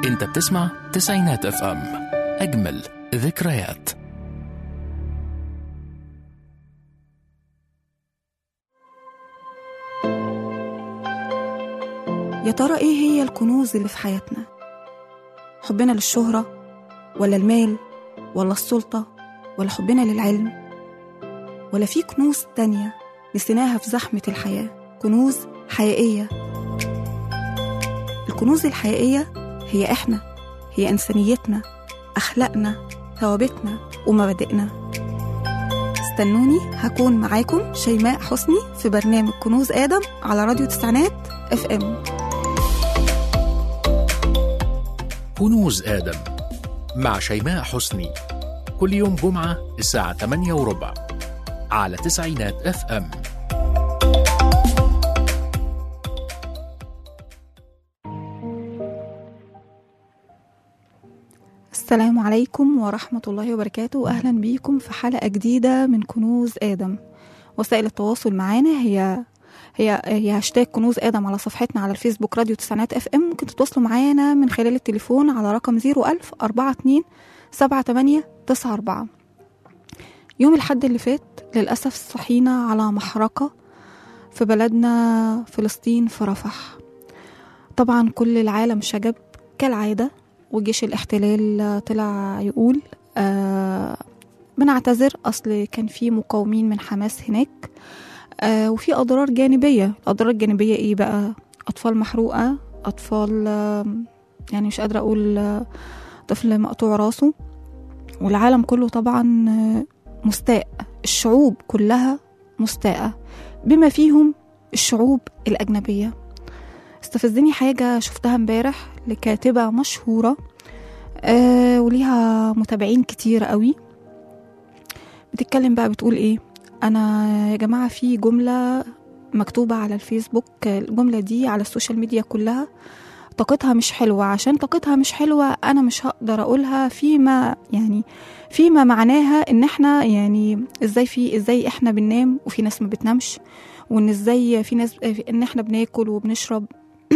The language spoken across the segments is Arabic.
انت بتسمع تسعينات اف ام، اجمل ذكريات. يا ترى ايه هي الكنوز اللي في حياتنا؟ حبنا للشهرة ولا المال ولا السلطة ولا حبنا للعلم، ولا في كنوز تانية نسيناها في زحمة الحياة؟ كنوز حقيقية. الكنوز الحقيقية هي احنا، هي إنسانيتنا، أخلاقنا، ثوابتنا ومبادئنا. استنوني، هكون معاكم شيماء حسني في برنامج كنوز آدم على راديو تسعينات اف ام. كنوز آدم مع شيماء حسني، كل يوم جمعة الساعة 8:15 على تسعينات اف ام. السلام عليكم ورحمة الله وبركاته، وأهلا بيكم في حلقة جديدة من كنوز آدم. وسائل التواصل معانا هي هاشتاج كنوز آدم على صفحتنا على الفيسبوك راديو تسعينات اف ام. ممكن تتواصلوا معانا من خلال التليفون على رقم 010427894. يوم الحد اللي فات للأسف صحينا على محرقة في بلدنا فلسطين في رفح. طبعا كل العالم شجب كالعادة، وجيش الاحتلال طلع يقول بنعتذر، أصل كان في مقاومين من حماس هناك وفي أضرار جانبية. الأضرار الجانبية إيه بقى؟ أطفال محروقة، أطفال يعني مش قادرة أقول طفل مقطوع راسه، والعالم كله طبعا مستاء. الشعوب كلها مستاءة بما فيهم الشعوب الأجنبية. استفزني حاجة شفتها امبارح لكاتبة مشهورة وليها متابعين كتير قوي. بتتكلم بقى بتقول ايه؟ انا يا جماعة في جملة مكتوبة على الفيسبوك، الجملة دي على السوشيال ميديا كلها طاقتها مش حلوة. عشان طاقتها مش حلوة انا مش هقدر اقولها فيما معناها ان احنا يعني ازاي احنا بننام وفي ناس ما بتنامش، وان ازاي في ناس ان احنا بناكل وبنشرب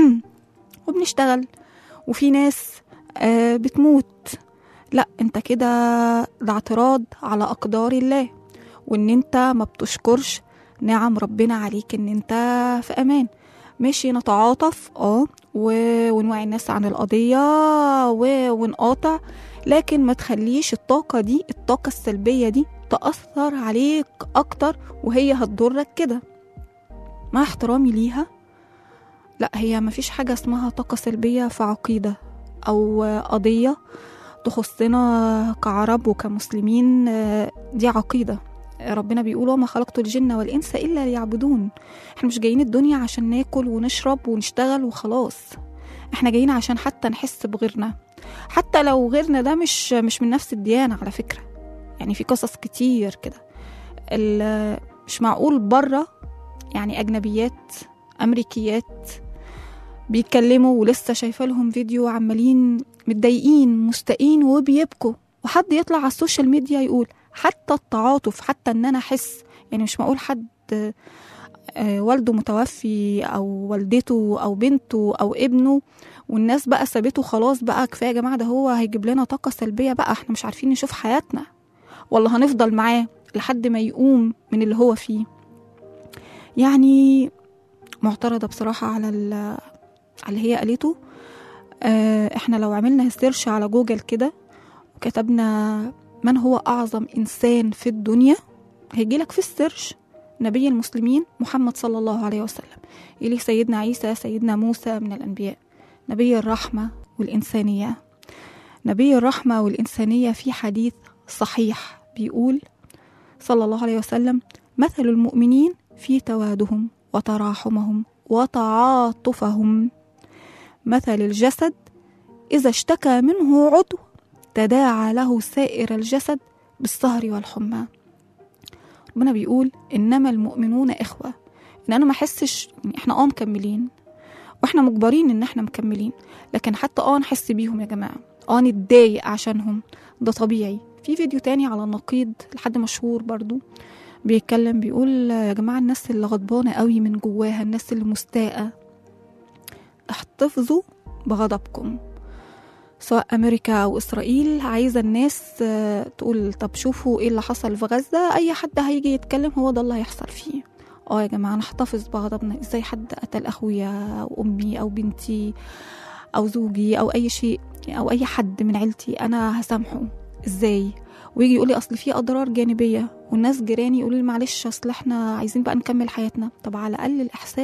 وبنشتغل وفي ناس بتموت. لا، انت كده ده اعتراض على أقدار الله، وان انت ما بتشكرش نعم ربنا عليك ان انت في امان. ماشي، نتعاطف ونوعي الناس عن القضية ونقاطع، لكن ما تخليش الطاقة دي، الطاقة السلبية دي تأثر عليك اكتر وهي هتضرك كده. مع احترامي ليها، لا، هي ما فيش حاجة اسمها طاقة سلبية في عقيدة أو قضية تخصنا كعرب وكمسلمين. دي عقيدة. ربنا بيقول وما خلقت الجن والإنس إلا ليعبدون. احنا مش جايين الدنيا عشان ناكل ونشرب ونشتغل وخلاص، احنا جايين عشان حتى نحس بغيرنا، حتى لو غيرنا ده مش من نفس الديانة على فكرة. يعني في قصص كتير كده. مش معقول بره يعني أجنبيات أمريكيات بيتكلموا ولسه شايفه لهم فيديو عمالين متضايقين مستائين وبيبكوا، وحد يطلع على السوشيال ميديا يقول حتى التعاطف، حتى ان انا احس. يعني مش معقول حد والده متوفي او والدته او بنته او ابنه والناس بقى سابته خلاص، بقى كفايه يا جماعه، ده هو هيجيب لنا طاقه سلبيه بقى، احنا مش عارفين نشوف حياتنا، ولا هنفضل معاه لحد ما يقوم من اللي هو فيه. يعني معترضه بصراحه على اللي هي قالته. احنا لو عملنا سيرش على جوجل كده وكتبنا من هو أعظم إنسان في الدنيا، هيجيلك في السيرش نبي المسلمين محمد صلى الله عليه وسلم، يلي سيدنا عيسى، سيدنا موسى من الأنبياء. نبي الرحمة والإنسانية. نبي الرحمة والإنسانية في حديث صحيح بيقول صلى الله عليه وسلم: مثل المؤمنين في توادهم وتراحمهم وتعاطفهم مثل الجسد إذا اشتكى منه عضو تداعى له سائر الجسد بالسهر والحمى. ربنا بيقول إنما المؤمنون إخوة. إن أنا ما أحسش يعني إحنا مكملين وإحنا مجبرين إن إحنا مكملين، لكن حتى نحس بيهم يا جماعة، نتضايق عشانهم، ده طبيعي. في فيديو تاني على النقيض لحد مشهور برضو بيتكلم بيقول يا جماعة الناس اللي غضبانة قوي من جواها، الناس اللي مستاءة، احتفظوا بغضبكم. سواء أمريكا أو إسرائيل، عايزة الناس تقول طب شوفوا إيه اللي حصل في غزة، أي حد هيجي يتكلم هو ده اللي هيحصل فيه. يا جماعة نحتفظ بغضبنا. إزاي حد قتل أخويا أو أمي أو بنتي أو زوجي أو أي شيء أو أي حد من عيلتي أنا هسامحه؟ إزاي؟ ويجي يقولي أصل فيه أضرار جانبية، والناس جيراني يقولوا لي معلش أصل إحنا عايزين بقى نكمل حياتنا. طب على الأقل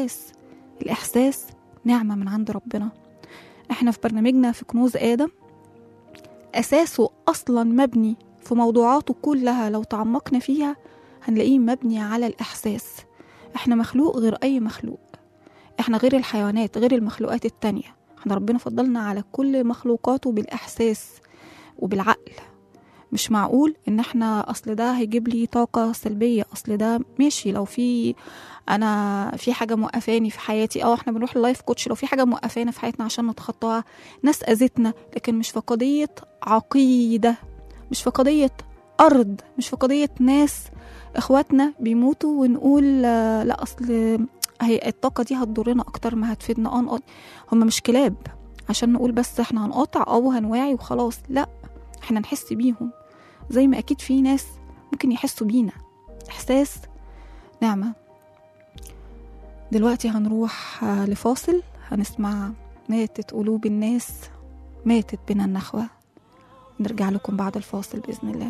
الإحساس نعمة من عند ربنا. إحنا في برنامجنا في كنوز آدم أساسه أصلا مبني في موضوعاته كلها، لو تعمقنا فيها هنلاقيه مبني على الإحساس. إحنا مخلوق غير أي مخلوق، إحنا غير الحيوانات، غير المخلوقات التانية. إحنا ربنا فضلنا على كل مخلوقاته بالإحساس وبالعقل. مش معقول إن إحنا أصل ده هيجيب لي طاقة سلبية، أصل ده ماشي لو أنا في حاجة موقفاني في حياتي، إحنا بنروح اللايف كوتش لو في حاجة موقفانا في حياتنا عشان نتخطاها، ناس أذتنا، لكن مش في قضية عقيدة، مش في قضية أرض، مش في قضية ناس إخواتنا بيموتوا ونقول لا أصل هي الطاقة دي هتضرنا أكتر ما هتفيدنا. هم مش كلاب عشان نقول بس إحنا هنقاطع أو هنواعي وخلاص، لا، إحنا نحس بيهم زي ما أكيد في ناس ممكن يحسوا بينا. إحساس نعمة. دلوقتي هنروح لفاصل، هنسمع ماتت قلوب الناس ماتت بنا النخوة. نرجع لكم بعد الفاصل بإذن الله.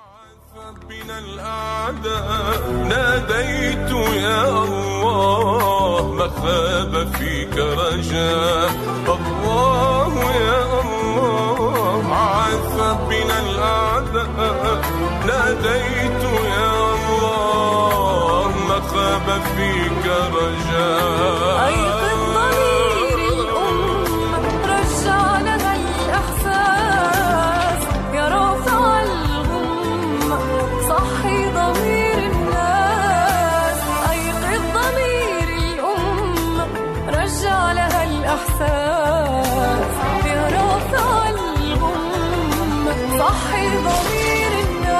بنا الأعداء ناديت يا الله، ما خاب فيك رجاء الله يا الله. عاث بنا الأعداء ناديت يا الله، ما خاب فيك رجاء. أيقظ ضمير الأمة رجع لها الإحساس، يا رافع الغمة صحي ضمير الناس. أيقظ ضمير الأمة رجع لها الإحساس، يا رافع الغمة صحي ضمير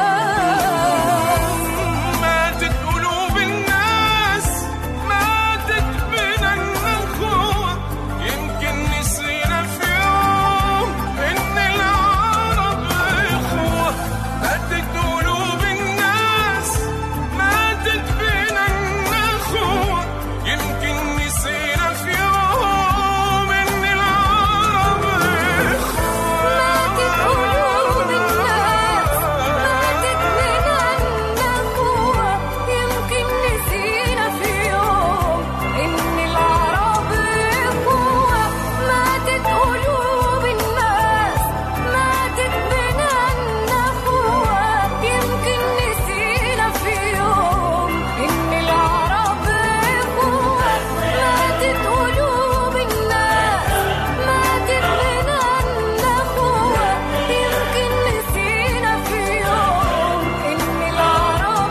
الناس. ماتت قلوب الناس، ماتت بنا النخوة، يمكن نسينا في يوم إن العرب إخوة. ماتت قلوب الناس، ماتت بنا النخوة، يمكن نسينا في يوم إن العرب إخوة. ماتت قلوب الناس، ماتت بنا النخوة، يمكن نسينا في يوم إن العرب إخوة. ماتت قلوب الناس، ماتت بنا النخوة، يمكن نسينا في يوم إن العرب إخوة. ماتت قلوب الناس، ماتت بنا النخوة، يمكن نسينا في يوم إن العرب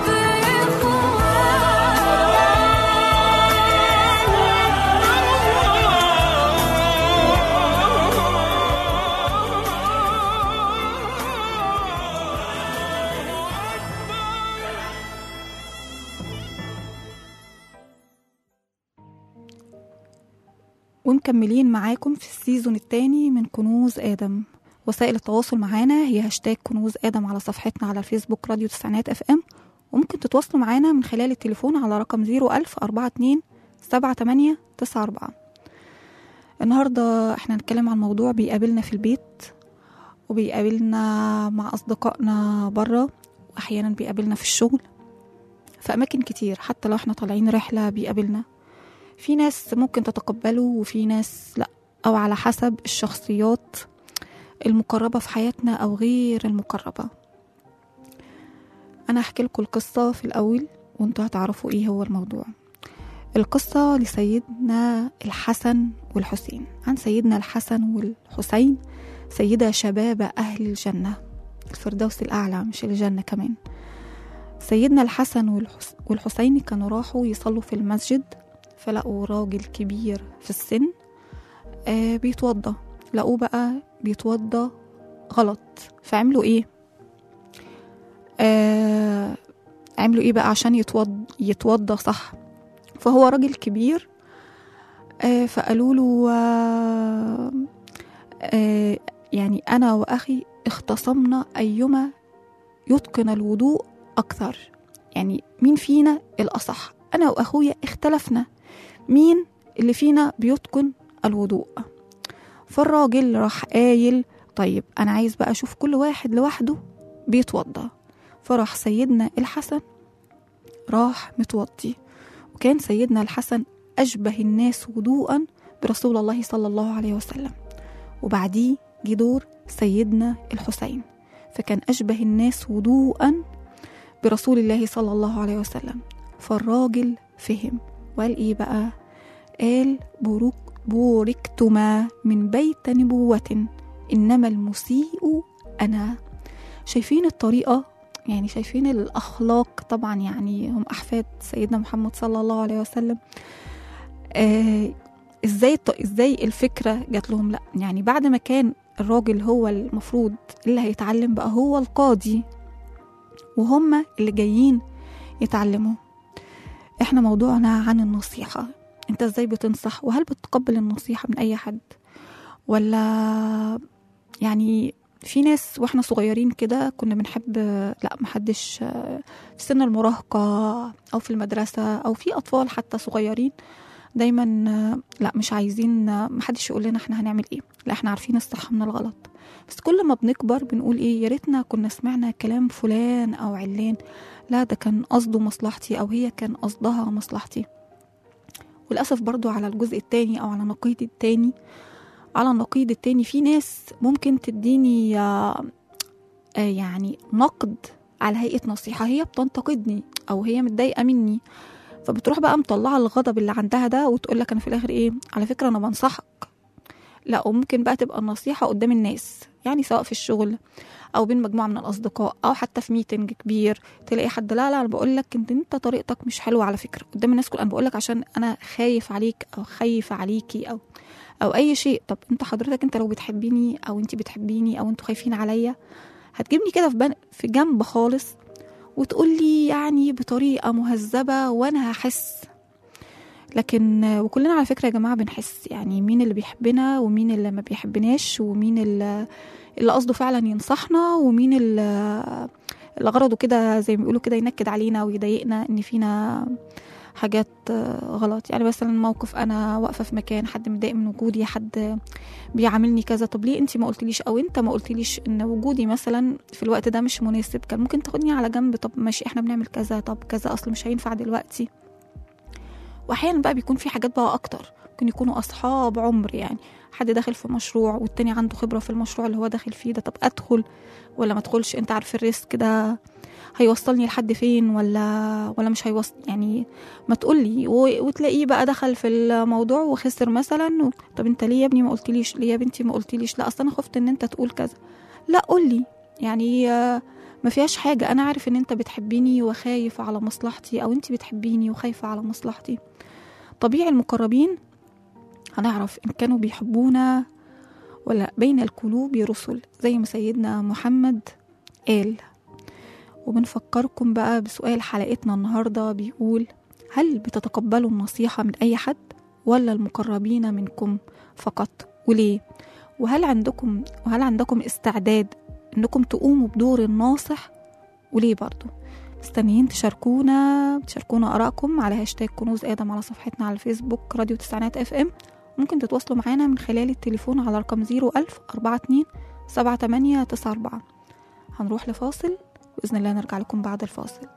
ومكملين معاكم في السيزون الثاني من كنوز آدم. وسائل التواصل معانا هي هاشتاج كنوز آدم على صفحتنا على الفيسبوك راديو تسعينات FM، وممكن تتواصلوا معانا من خلال التليفون على رقم 010427894. النهاردة احنا هنتكلم عن موضوع بيقابلنا في البيت، وبيقابلنا مع أصدقائنا برا، وأحيانا بيقابلنا في الشغل، في أماكن كتير. حتى لو احنا طالعين رحلة بيقابلنا. في ناس ممكن تتقبله وفي ناس لا، أو على حسب الشخصيات المقربة في حياتنا أو غير المقربة. أنا هحكي لكم القصة في الأول وانتوا هتعرفوا إيه هو الموضوع. القصة لسيدنا الحسن والحسين. عن سيدنا الحسن والحسين، سيدة شباب أهل الجنة، الفردوس الأعلى مش الجنة كمان. سيدنا الحسن والحسين كانوا راحوا يصلوا في المسجد، فلقوا راجل كبير في السن بيتوضى. لقوه بقى بيتوضى غلط، فعملوا ايه؟ عملوا ايه بقى عشان يتوضى صح؟ فهو راجل كبير، فقالوا له يعني أنا وأخي اختصمنا أيما يتقن الوضوء أكثر، يعني مين فينا الأصح. أنا وأخويا اختلفنا مين اللي فينا بيتقن الوضوء. فالراجل راح قايل طيب أنا عايز بقى أشوف كل واحد لوحده بيتوضى. فراح سيدنا الحسن راح متوضي، وكان سيدنا الحسن أشبه الناس وضوءا برسول الله صلى الله عليه وسلم. وبعديه جه دور سيدنا الحسين، فكان أشبه الناس وضوءا برسول الله صلى الله عليه وسلم. فالراجل فهم وقال إيه بقى؟ قال بوركتما من بيت نبوة إنما المسيء أنا. شايفين الطريقة؟ يعني شايفين الأخلاق؟ طبعا يعني هم أحفاد سيدنا محمد صلى الله عليه وسلم. إزاي الفكرة جات لهم؟ لا يعني بعد ما كان الراجل هو المفروض اللي هيتعلم، بقى هو القاضي وهم اللي جايين يتعلموا. احنا موضوعنا عن النصيحة. انت ازاي بتنصح؟ وهل بتقبل النصيحة من اي حد؟ ولا يعني في ناس واحنا صغيرين كده كنا بنحب لا محدش في سن المراهقة او في المدرسة او في اطفال حتى صغيرين دايما لا مش عايزين محدش يقول لنا احنا هنعمل ايه، لا احنا عارفين الصح من الغلط. بس كل ما بنكبر بنقول ايه، يا ريتنا كنا سمعنا كلام فلان او علان، لا ده كان قصده مصلحتي او هي كان قصدها مصلحتي. وللأسف برضو على الجزء التاني او على النقيض التاني في ناس ممكن تديني يعني نقد على هيئة نصيحة، هي بتنتقدني او هي متضايقة مني، فبتروح بقى مطلعة الغضب اللي عندها ده وتقولك انا في الاخر ايه، على فكرة انا بنصحك. لا، وممكن بقى تبقى النصيحة قدام الناس، يعني سواء في الشغل او بين مجموعة من الاصدقاء او حتى في ميتنج كبير تلاقي حد لا انا بقولك انت طريقتك مش حلوة على فكرة قدام الناس كل، انا بقولك عشان انا خايف عليك او خايفة عليكي او اي شيء. طب انت حضرتك انت لو بتحبيني او انت بتحبيني او انتوا خايفين عليا هتجيبني كده في جنب خالص وتقولي يعني بطريقة مهذبة وانا هحس. لكن وكلنا على فكرة يا جماعة بنحس، يعني مين اللي بيحبنا ومين اللي ما بيحبناش، ومين اللي قصده فعلا ينصحنا، ومين اللي غرضه كده زي ما بيقولوا كده ينكد علينا ويضايقنا ان فينا حاجات غلط. يعني مثلا موقف انا واقفة في مكان، حد متضايق من وجودي، حد بيعاملني كذا، طب ليه انت ما قلتليش او انت ما قلتليش ان وجودي مثلا في الوقت ده مش مناسب، كان ممكن تاخدني على جنب، طب ماشي احنا بنعمل كذا، طب كذا اصل مش هينفع دلوقتي. واحيانا بقى بيكون في حاجات بقى اكتر، ممكن يكونوا اصحاب عمر، يعني حد داخل في مشروع والتاني عنده خبرة في المشروع اللي هو داخل فيه ده، طب ادخل ولا ما ادخلش، انت عارف الريسك ده هيوصلني لحد فين ولا مش هيوصل، يعني ما تقولي. وتلاقيه بقى دخل في الموضوع وخسر مثلا، طب انت ليه يا ابني ما قلتليش، ليه يا بنتي ما قلتليش، لا اصلا انا خفت ان انت تقول كذا، لا قولي يعني ما فيهاش حاجة، انا عارف ان انت بتحبيني وخايف على مصلحتي، او انت بتحبيني وخايفة على مصلحتي. طبيعي المقربين هنعرف ان كانوا بيحبونا ولا. بين القلوب رسل زي ما سيدنا محمد قال. وبنفكركم بقى بسؤال حلقتنا النهاردة بيقول: هل بتتقبلوا النصيحة من أي حد ولا المقربين منكم فقط؟ وليه؟ وهل عندكم استعداد انكم تقوموا بدور الناصح؟ وليه برضو؟ مستنيين تشاركونا آرائكم على هاشتاج كنوز آدم على صفحتنا على الفيسبوك راديو تسعينات FM. ممكن تتواصلوا معنا من خلال التليفون على رقم 010427894. هنروح لفاصل بإذن الله، نرجع لكم بعد الفاصل.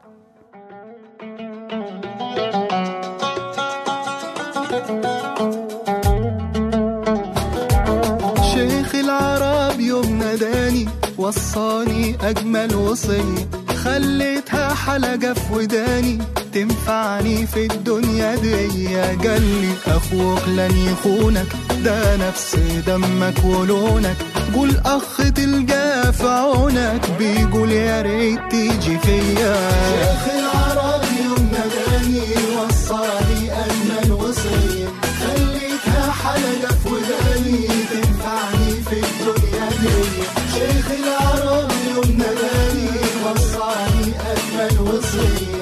شيخ العرب يوم ناداني وصاني أجمل وصية، خليتها حلقة في وداني تنفعني في الدنيا دي. قالي أخوك لن يخونك، ده نفس دمك ولونك، قول أخ تلقى في عونك، بيقول يا ريت تيجي فيا. شيخ العرب يوم ناداني وصاني أجمل وصية، خليتها حلقة في وداني تنفعني في الدنيا دي. شيخ العرب يوم ناداني وصاني أجمل وصية،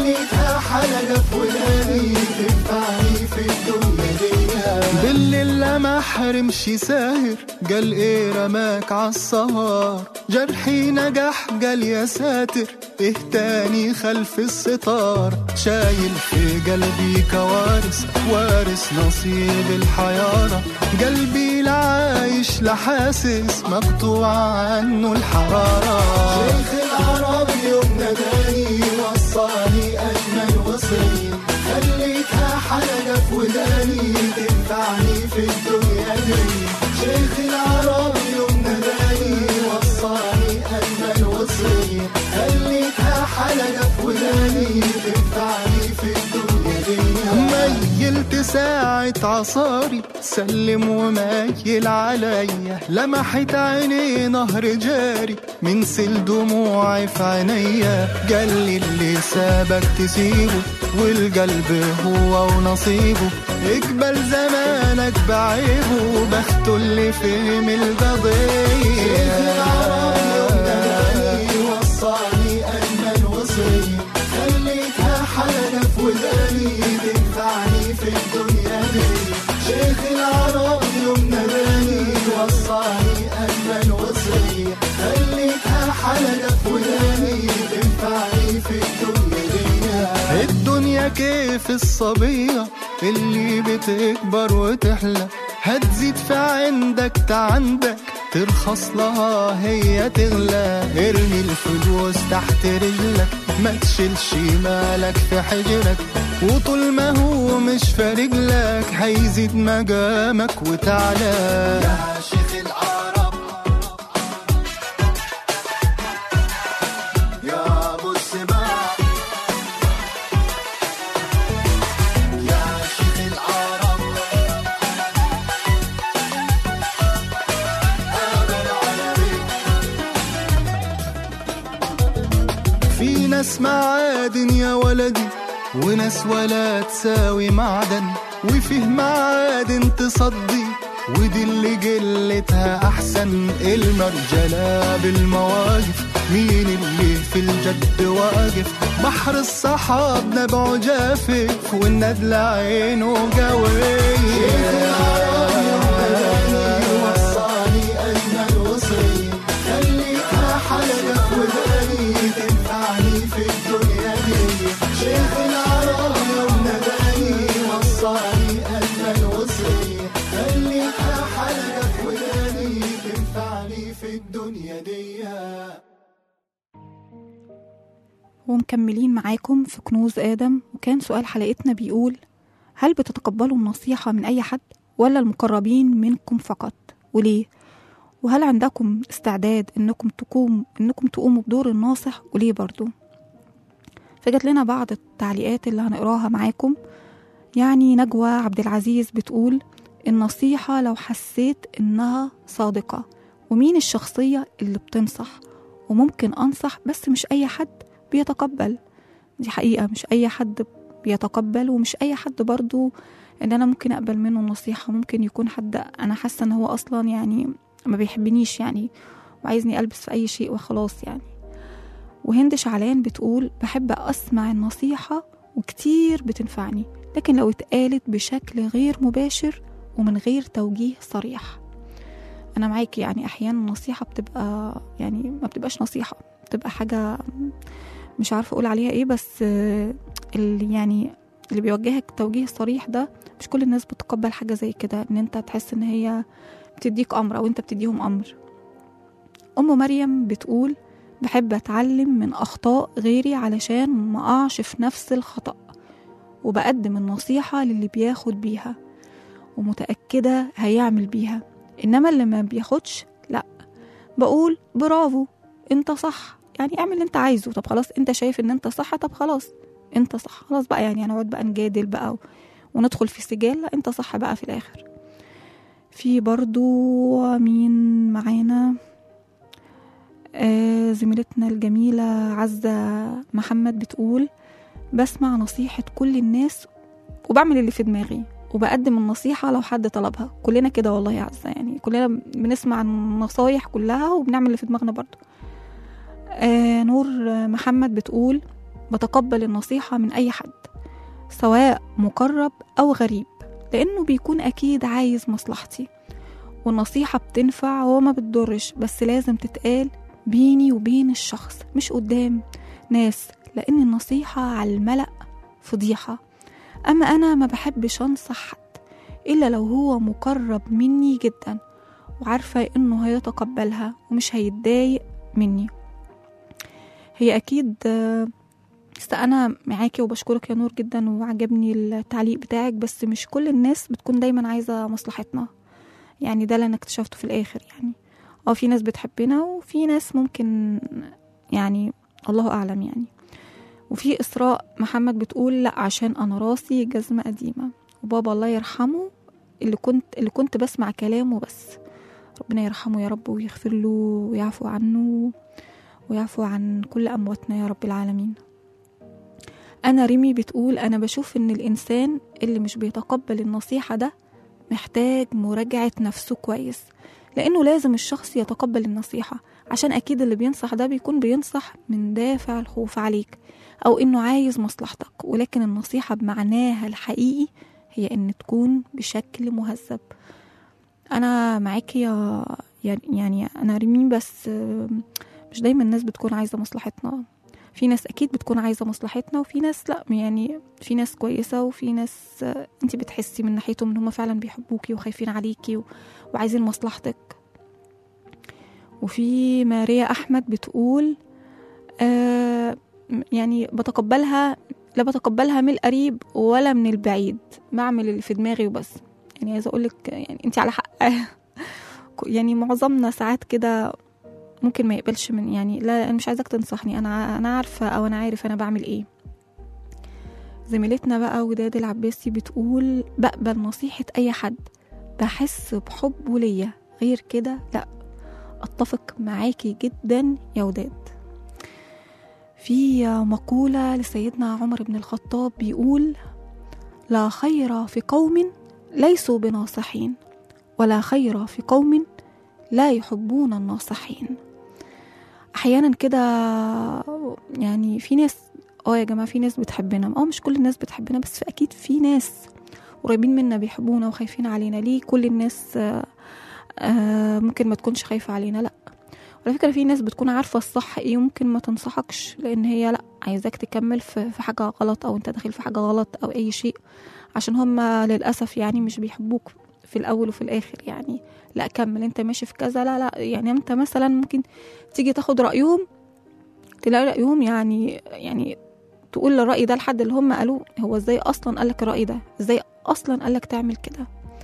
خليتها حلقة في وداني تنفعني في الدنيا دي. بالليل انا ما حرمش ساهر، قال ايه رماك عالسهر، جرحي نجح قال يا ساتر، ايه تاني خلف الستار، شايل في قلبي كوارث وارث نصيب الحيارة، قلبي لا عايش لا حاسس مقطوع عنه الحرارة. شيخ العرب يوم ناداني وصاني أجمل وصية، خليتها حلقة في وداني تنفعني في الدنيا دي. شيخ العرب يوم ناداني وصاني أجمل وصية، خليتها حلقة في وداني تنفعني في الدنيا دي. ميلت ساعة عصاري سلم ومايل عليا، لمحت عيني نهر جاري من سل دموعي في عينيا، قال لي اللي سابك تسيبه والقلب هو ونصيبه، اقبل زمانك بعيبه بخته اللي فهم القضية. وصاني أجمل وصية، خليتها حلقة في وداني تنفعني في الدنيا دي. شيخ العرب يوم ناداني وصاني أجمل وصية، خليتها حلقة في وداني تنفعني في الدنيا دي. الدنيا كيف الصبية اللي بتكبر وتحلى، هتزيد في عندك تعندك ترخص لها هي تغلى، ارمي الفلوس تحت رجلك ما تشيلش مالك في حجرك، وطول ما هو مش فارق لك هيزيد مقامك وتعلى. يا شيخ العرب يا ابو السباع، يا شيخ العرب أنا العربي. في ناس معادن يا ولدي وناس ولا تساوي معدن، وفيه معادن تصدي ودي اللي قلتها أحسن، المرجلة بالمواقف مين اللي في الجد واقف، بحر الصحاب نبعه جافف والندل عينه قوية. وصاني أجمل وصية، خليتها حلقة في وداني تنفعني في الدنيا دي. شيخ العرب يوم ناداني وصاني أجمل وصية، خليتها حلقة في وداني تنفعني في الدنيا دي. ومكملين معاكم في كنوز آدم، وكان سؤال حلقتنا بيقول: هل بتتقبلوا النصيحة من أي حد ولا المقربين منكم فقط؟ وليه؟ وهل عندكم استعداد إنكم تقوموا بدور الناصح وليه برضو؟ فجت لنا بعض التعليقات اللي هنقراها معاكم. يعني نجوى عبد العزيز بتقول: النصيحة لو حسيت إنها صادقة، ومين الشخصية اللي بتنصح، وممكن أنصح بس مش أي حد بيتقبل. دي حقيقة، مش أي حد بيتقبل، ومش أي حد برضو إن أنا ممكن أقبل منه النصيحة. ممكن يكون حد أنا حاسة إن هو أصلا يعني ما بيحبنيش يعني، وعايزني ألبس في أي شيء وخلاص يعني. وهند شعلان بتقول: بحب أسمع النصيحة وكتير بتنفعني، لكن لو اتقالت بشكل غير مباشر ومن غير توجيه صريح. أنا معاكي، يعني أحيانا النصيحة بتبقى يعني ما بتبقاش نصيحة، بتبقى حاجة مش عارفة أقول عليها إيه، بس اللي بيوجهك توجيه صريح ده مش كل الناس بتقبل حاجة زي كده، إن أنت تحس إن هي بتديك أمر أو أنت بتديهم أمر. أم مريم بتقول: بحب أتعلم من أخطاء غيري علشان ما أقعش في نفس الخطأ، وبقدم النصيحة للي بياخد بيها ومتأكدة هيعمل بيها، إنما اللي ما بياخدش لأ، بقول برافو انت صح، يعني اعمل اللي انت عايزه. طب خلاص انت شايف ان انت صح، طب خلاص انت صح، خلاص بقى يعني هنقعد بقى نجادل بقى وندخل في سجال؟ لا، انت صح بقى في الآخر. في برضو مين معانا؟ زميلتنا الجميلة عزة محمد بتقول: بسمع نصيحة كل الناس وبعمل اللي في دماغي، وبقدم النصيحة لو حد طلبها. كلنا كده والله يا عزة، يعني كلنا بنسمع النصايح كلها وبنعمل اللي في دماغنا برضو. نور محمد بتقول: بتقبل النصيحة من أي حد سواء مقرب أو غريب، لأنه بيكون أكيد عايز مصلحتي، والنصيحة بتنفع وما بتضرش، بس لازم تتقال بيني وبين الشخص مش قدام ناس، لأن النصيحة على الملأ فضيحة. أما أنا ما بحبش أنصح حد إلا لو هو مقرب مني جدا وعارفة إنه هيتقبلها ومش هيتضايق مني. هي أكيد أنا معاكي وبشكرك يا نور جدا وعجبني التعليق بتاعك، بس مش كل الناس بتكون دايما عايزة مصلحتنا، يعني ده اللي أنا اكتشفته في الآخر. يعني في ناس بتحبنا وفي ناس ممكن يعني الله أعلم يعني. وفي إسراء محمد بتقول لا عشان أنا راسي جزمة قديمة، وبابا الله يرحمه اللي كنت بسمع كلامه بس. ربنا يرحمه يا رب ويغفر له ويعفو عنه ويعفو عن كل أمواتنا يا رب العالمين. أنا ريمي بتقول أنا بشوف إن الإنسان اللي مش بيتقبل النصيحة ده محتاج مراجعة نفسه كويس، لأنه لازم الشخص يتقبل النصيحة، عشان أكيد اللي بينصح ده بيكون بينصح من دافع الخوف عليك أو إنه عايز مصلحتك، ولكن النصيحة بمعناها الحقيقي هي إن تكون بشكل مهذب. أنا معاكي يعني أنا ريمين، بس مش دايما الناس بتكون عايزة مصلحتنا. في ناس أكيد بتكون عايزة مصلحتنا وفي ناس لأ، يعني في ناس كويسة وفي ناس أنت بتحسي من ناحيتهم إن هم فعلا بيحبوكي وخايفين عليكي وعايزين مصلحتك. وفي ماريا أحمد بتقول يعني لا بتقبلها من القريب ولا من البعيد، بعمل اللي في دماغي وبس. يعني عايزة أقولك يعني أنت على حق يعني معظمنا ساعات كده ممكن ما يقبلش من يعني لا أنا مش عايزاك تنصحني، أنا عارفة أو أنا عارف أنا بعمل إيه. زميلتنا بقى وداد العباسي بتقول بقبل نصيحة أي حد بحس بحبه ليا، غير كده لا. أتفق معاكي جدا يا وداد. في مقولة لسيدنا عمر بن الخطاب بيقول لا خير في قوم ليسوا بناصحين ولا خير في قوم لا يحبون الناصحين. احيانا كده يعني في ناس يا جماعه في ناس بتحبنا، مش كل الناس بتحبنا، بس اكيد في ناس قريبين منا بيحبونا وخايفين علينا. ليه كل الناس ممكن ما تكونش خايفه علينا؟ لا، على فكره في ناس بتكون عارفه الصح ايه وممكن ما تنصحكش لان هي لا عايزاك تكمل في حاجه غلط او انت داخل في حاجه غلط او اي شيء، عشان هم للاسف يعني مش بيحبوك في الاول وفي الاخر. يعني لا كمل انت ماشي في كذا، لا يعني انت مثلا ممكن تيجي تاخد رايهم تلاقي رايهم يعني تقول الراي ده لحد اللي هم قالوه هو ازاي اصلا قالك الراي ده، ازاي اصلا قالك تعمل كده.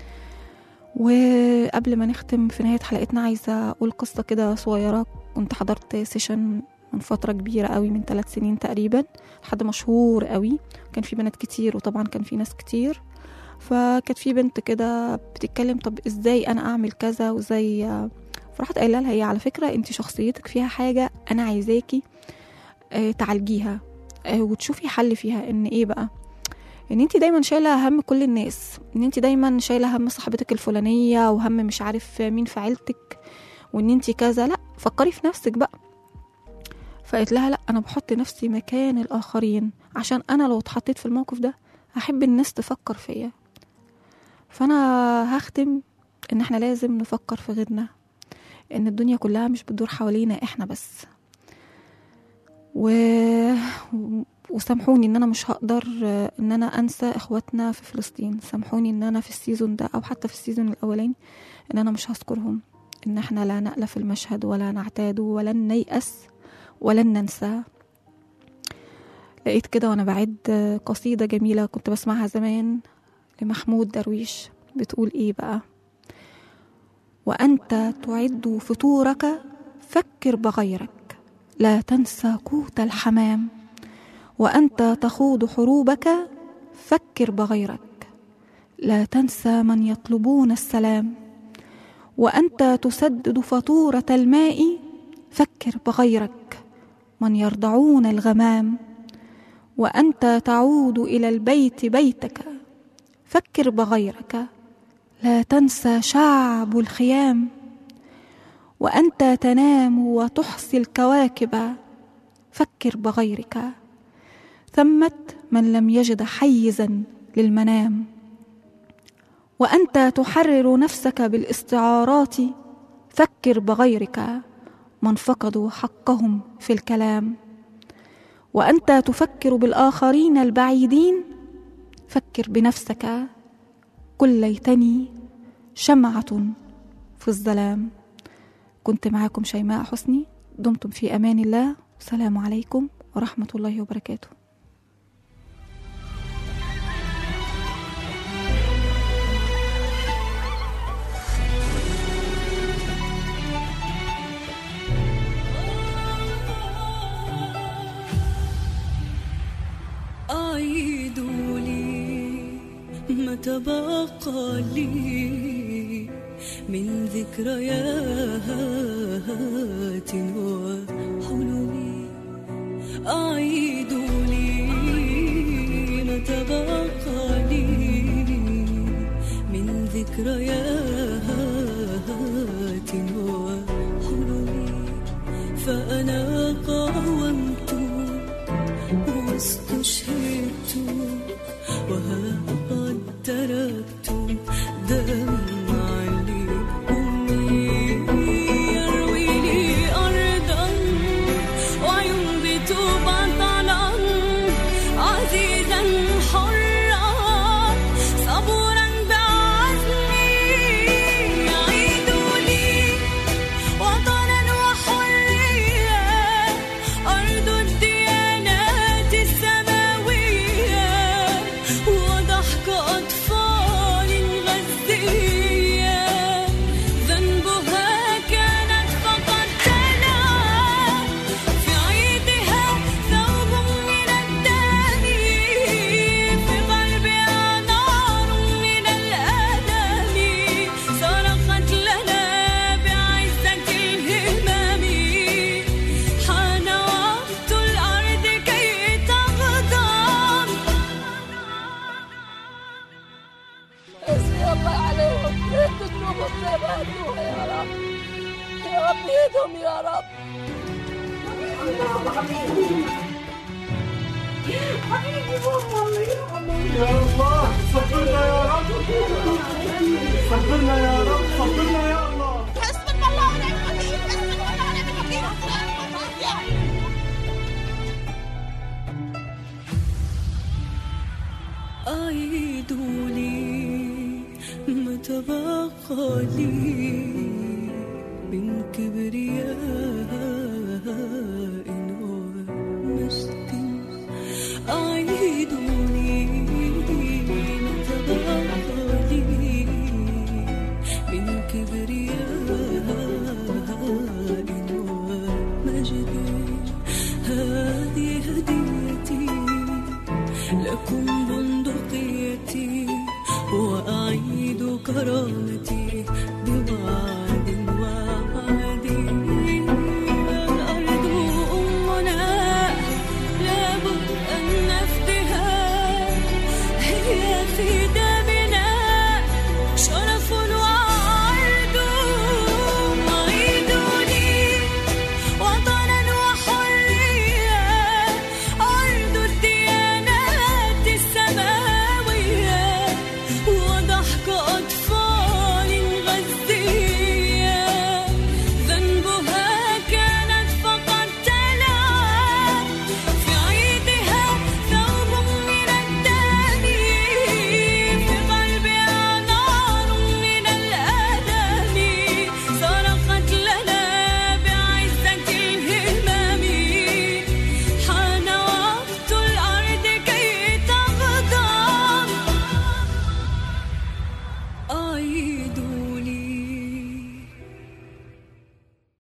وقبل ما نختم في نهايه حلقتنا عايزه اقول قصه كده صغيره. كنت حضرت سيشن من فتره كبيره قوي، من 3 سنين تقريبا، حد مشهور قوي، كان في بنات كتير وطبعا كان في ناس كتير. فكانت في بنت كده بتتكلم طب ازاي انا اعمل كذا وازاي، فرحت قايله لها هي على فكره انت شخصيتك فيها حاجه انا عايزاكي تعالجيها وتشوفي حل فيها. ان ايه بقى؟ ان انت دايما شايله هم كل الناس، ان انت دايما شايله هم صاحبتك الفلانيه وهم مش عارف مين في عيلتك وان انت كذا. لا فكري في نفسك بقى. فقلت لها لا انا بحط نفسي مكان الاخرين، عشان انا لو اتحطيت في الموقف ده هحب الناس تفكر فيا. فانا هختم ان احنا لازم نفكر في غيرنا، ان الدنيا كلها مش بتدور حوالينا احنا بس. وسامحوني ان انا مش هقدر ان انا انسى اخواتنا في فلسطين، سامحوني ان انا في السيزون ده او حتى في السيزون الاولاني ان انا مش هذكرهم، ان احنا لا نألف المشهد ولا نعتاد ولن نيأس ولن ننسى. لقيت كده وانا بعد قصيدة جميلة كنت بسمعها زمان لمحمود درويش، بتقول ايه بقى؟ وأنت تعد فطورك فكر بغيرك، لا تنسى قوت الحمام. وأنت تخوض حروبك فكر بغيرك، لا تنسى من يطلبون السلام. وأنت تسدد فاتورة الماء فكر بغيرك، من يرضعون الغمام. وأنت تعود إلى البيت بيتك فكر بغيرك، لا تنسى شعب الخيام. وأنت تنام وتحصي الكواكب فكر بغيرك، ثمت من لم يجد حيزا للمنام. وأنت تحرر نفسك بالاستعارات فكر بغيرك من فقدوا حقهم في الكلام. وأنت تفكر بالآخرين البعيدين فكر بنفسك قل ليتني شمعة في الظلام. كنت معاكم شيماء حسني، دمتم في أمان الله، والسلام عليكم ورحمة الله وبركاته. أعيدوا لي ما تبقى لي من ذكريات وحلمي. أعيدوا لي ما تبقى لي من ذكريات وحلمي. فأنا قاومت واستشهدت وها قد تركت دمعا لأمي. يروي لي أرضا وينبت بطلا عزيزا حرا صبورا بعزمي. يعيدوا لي وطنا وحرية أرض الديانات السماوية وضحك أطفال غزية ذنبها كانت فقط تنام في عيدها ثوب من الدم في قلبها نار من الألم صرخت لنا بعزة الهمم. حان وقت الأرض كي تغضب. حسبي الله عليهم، ذنوبهم زي ما هدوها يا رب، يا رب ايدهم يا رب. يا الله صبرنا يا رب، صبرنا يا رب، صبرنا يا الله. حسبنا الله ونعم الوكيل، حسبنا الله ونعم الوكيل. أعيدوا لي ما تبقى لي من كبرياء ومجد. أعيدوا لي ما تبقى لي من كبرياء ومجد. هذه هديتي لكم بندقيتي وأعيد كرامتي ببعض